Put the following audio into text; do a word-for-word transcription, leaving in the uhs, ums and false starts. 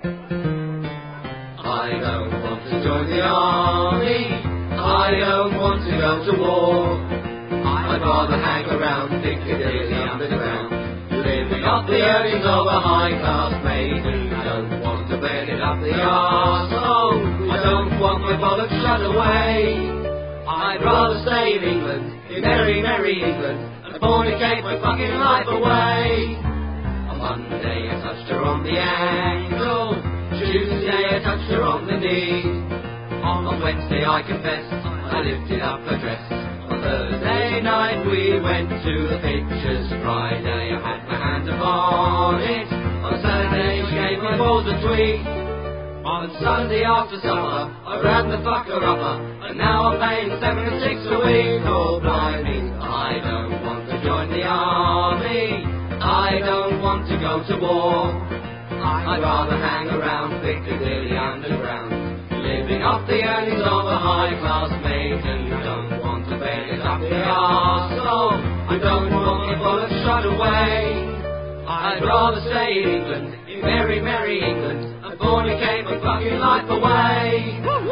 I don't want to join the army, I don't want to go to war. I'd rather hang around Piccadilly Underground, living off the earnings of a high-class maiden. I don't want to bend it up the arse, oh, I don't want my bollocks shut away. I'd rather stay in England, in merry, merry England, and fornicate my fucking life away. On Monday I touched her on the ankle, Tuesday I touched her on the knee. On Wednesday I confessed, I lifted up her dress. On Thursday night we went to the pictures, Friday I had my hand upon it, on Saturday she gave my balls a tweak. On Sunday after summer I ran the fucker upper, and now I'm paying seven and six a week. Oh blimey, I don't want to join the army, I don't want to go to war. I'd rather hang around Piccadilly Underground, living off the earnings of a high-class maiden. Don't want to bend it up the arse, oh, I don't want my bollocks shut away. I'd rather stay in England, in merry, merry England, and fornicate my fucking life away.